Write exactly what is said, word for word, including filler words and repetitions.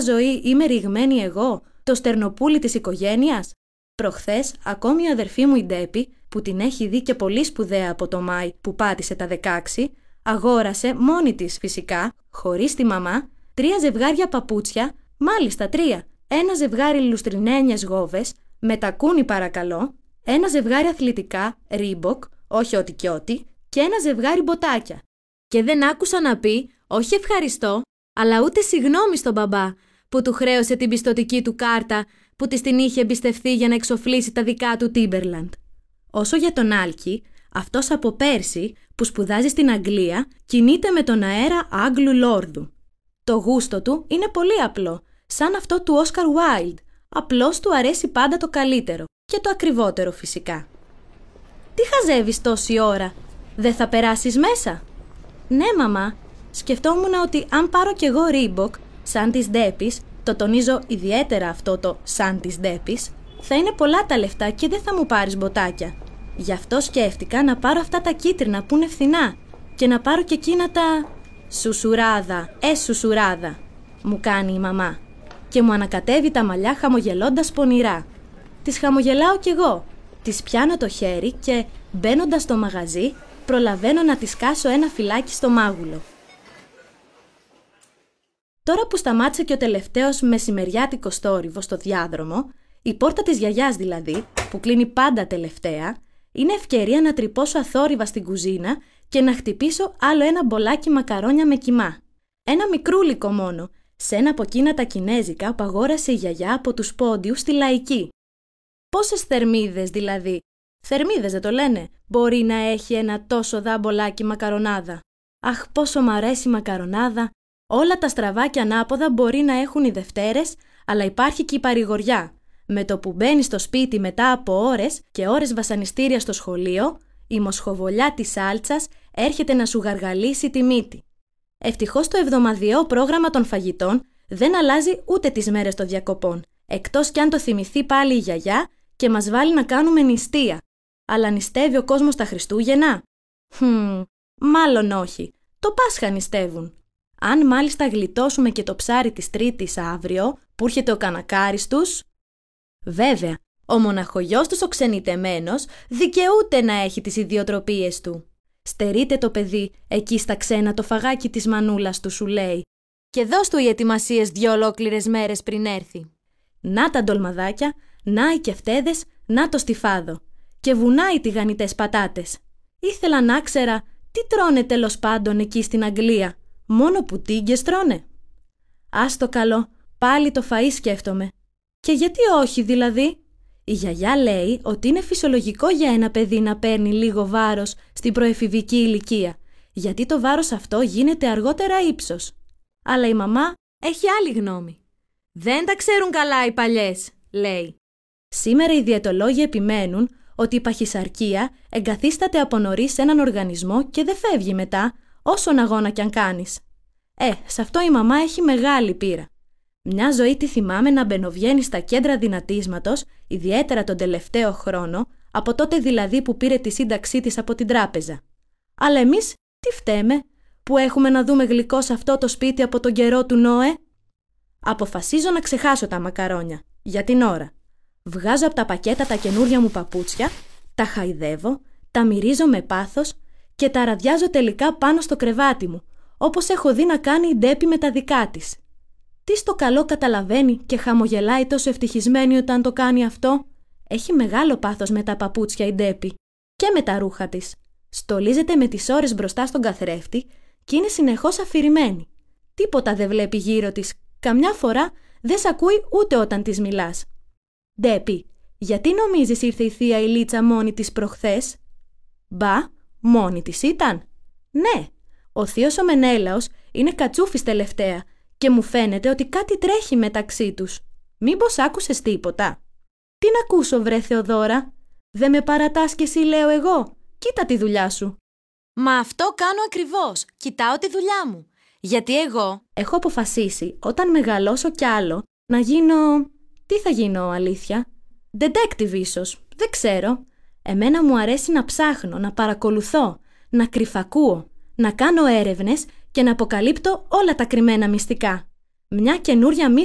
ζωή είμαι ρηγμένη εγώ, το στερνοπούλι της οικογένειας? Προχθές, ακόμη η αδερφή μου η Ντέπη, που την έχει δει και πολύ σπουδαία από το Μάη που πάτησε τα δεκαέξι, αγόρασε μόνη της φυσικά, χωρίς τη μαμά, τρία ζευγάρια παπούτσια, μάλιστα τρία. Ένα ζευγάρι λουστρινένιες γόβες, με τακούνι παρακαλώ, ένα ζευγάρι αθλητικά, ρίμποκ, όχι ό,τι και ό,τι, και ένα ζευγάρι μποτάκια. Και δεν άκουσα να πει όχι ευχαριστώ, αλλά ούτε συγγνώμη στον μπαμπά, που του χρέωσε την πιστωτική του κάρτα που της την είχε εμπιστευθεί για να εξοφλήσει τα δικά του Τίμπερλαντ. Όσο για τον Άλκη, αυτός από πέρσι που σπουδάζει στην Αγγλία κινείται με τον αέρα Άγγλου Λόρδου. Το γούστο του είναι πολύ απλό, σαν αυτό του Όσκαρ Wilde, απλώς του αρέσει πάντα το καλύτερο και το ακριβότερο φυσικά. «Τι χαζεύεις τόση ώρα, δεν θα περάσεις μέσα?» «Ναι, μαμά, σκεφτόμουν ότι αν πάρω κι εγώ ρίμποκ, σαν της Ντέπης, το τονίζω ιδιαίτερα αυτό το σαν της Ντέπης, θα είναι πολλά τα λεφτά και δεν θα μου πάρεις μποτάκια. Γι' αυτό σκέφτηκα να πάρω αυτά τα κίτρινα που είναι φθηνά και να πάρω και εκείνα τα... Σουσουράδα, ε σουσουράδα», μου κάνει η μαμά και μου ανακατεύει τα μαλλιά χαμογελώντας πονηρά. Της χαμογελάω κι εγώ, της πιάνω το χέρι και μπαίνοντας στο μαγαζί προλαβαίνω να της κάσω ένα φυλάκι στο μάγουλο. Τώρα που σταμάτησε και ο τελευταίος μεσημεριάτικος θόρυβος στο διάδρομο, η πόρτα της γιαγιάς δηλαδή, που κλείνει πάντα τελευταία, είναι ευκαιρία να τρυπώσω αθόρυβα στην κουζίνα και να χτυπήσω άλλο ένα μπολάκι μακαρόνια με κιμά. Ένα μικρούλικο μόνο, σε ένα από εκείνα τα κινέζικα που αγόρασε η γιαγιά από τους πόντιους στη Λαϊκή. Πόσες θερμίδες δηλαδή, θερμίδες δεν το λένε, μπορεί να έχει ένα τόσο δα μπολάκι μακαρονάδα? Αχ, πόσο μ' αρέσει η μακαρονάδα! Όλα τα στραβά και ανάποδα μπορεί να έχουν οι Δευτέρες, αλλά υπάρχει και η παρηγοριά. Με το που μπαίνει στο σπίτι μετά από ώρες και ώρες βασανιστήρια στο σχολείο, η μοσχοβολιά της σάλτσας έρχεται να σου γαργαλίσει τη μύτη. Ευτυχώς το εβδομαδιαίο πρόγραμμα των φαγητών δεν αλλάζει ούτε τις μέρες των διακοπών, εκτός κι αν το θυμηθεί πάλι η γιαγιά και μας βάλει να κάνουμε νηστεία. Αλλά νηστεύει ο κόσμος τα Χριστούγεννα? Χμ, μάλλον όχι. Το Πάσχα νηστεύουν. Αν μάλιστα γλιτώσουμε και το ψάρι της Τρίτης αύριο, που έρχεται ο κανακάρης τους... Βέβαια, ο μοναχογιός τους ο ξενιτεμένος δικαιούται να έχει τις ιδιοτροπίες του. Στερείται το παιδί εκεί στα ξένα το φαγάκι της μανούλας του, σου λέει. Και δώσ' του οι ετοιμασίες δυο ολόκληρες μέρες πριν έρθει. Να τα ντολμαδάκια, να οι κεφτέδες, να το στιφάδο. Και βουνάει τηγανιτές πατάτες. Ήθελα να ξέρα τι τρώνε τέλος πάντων εκεί στην Αγγλία. Μόνο πουτίγκες τρώνε. Ας το καλό, πάλι το φαΐ σκέφτομαι. Και γιατί όχι δηλαδή? Η γιαγιά λέει ότι είναι φυσιολογικό για ένα παιδί να παίρνει λίγο βάρος στην προεφηβική ηλικία, γιατί το βάρος αυτό γίνεται αργότερα ύψος. Αλλά η μαμά έχει άλλη γνώμη. «Δεν τα ξέρουν καλά οι παλιές», λέει. Σήμερα οι διαιτολόγοι επιμένουν ότι η παχυσαρκία εγκαθίσταται από νωρίς σε έναν οργανισμό και δεν φεύγει μετά, όσον αγώνα κι αν κάνεις. Ε, σε αυτό η μαμά έχει μεγάλη πείρα. Μια ζωή τη θυμάμαι να μπαινοβγαίνει στα κέντρα δυνατίσματος, ιδιαίτερα τον τελευταίο χρόνο, από τότε δηλαδή που πήρε τη σύνταξή της από την τράπεζα. Αλλά εμείς τι φταίμε, που έχουμε να δούμε γλυκό σε αυτό το σπίτι από τον καιρό του Νόε? Αποφασίζω να ξεχάσω τα μακαρόνια, για την ώρα. Βγάζω από τα πακέτα τα καινούρια μου παπούτσια, τα χαϊδεύω, τα μυρίζω με πάθος και τα ραδιάζω τελικά πάνω στο κρεβάτι μου, όπως έχω δει να κάνει η Ντέπη με τα δικά της. Τι στο καλό καταλαβαίνει και χαμογελάει τόσο ευτυχισμένη όταν το κάνει αυτό? Έχει μεγάλο πάθος με τα παπούτσια η Ντέπη και με τα ρούχα της. Στολίζεται με τις ώρες μπροστά στον καθρέφτη και είναι συνεχώς αφηρημένη. Τίποτα δεν βλέπει γύρω της, καμιά φορά δεν σ' ακούει ούτε όταν της μιλάς. «Ντέπη, γιατί νομίζεις ήρθε η θεία η Λίτσα μόνη της προχθές?» «Μπα, μόνη της ήταν?» «Ναι, ο θείος ο Μενέλαος είναι κατσούφης τελευταία και μου φαίνεται ότι κάτι τρέχει μεταξύ τους. Μήπως άκουσες τίποτα?» «Τι να ακούσω βρε Θεοδώρα? Δεν με παρατάς κι εσύ, λέω εγώ. Κοίτα τη δουλειά σου». «Μα αυτό κάνω ακριβώς. Κοιτάω τη δουλειά μου. Γιατί εγώ έχω αποφασίσει όταν μεγαλώσω κι άλλο να γίνω... Τι θα γίνω αλήθεια? Detective ίσως. Δεν ξέρω. Εμένα μου αρέσει να ψάχνω, να παρακολουθώ, να κρυφακούω, να κάνω έρευνες και να αποκαλύπτω όλα τα κρυμμένα μυστικά. Μια καινούρια μύστη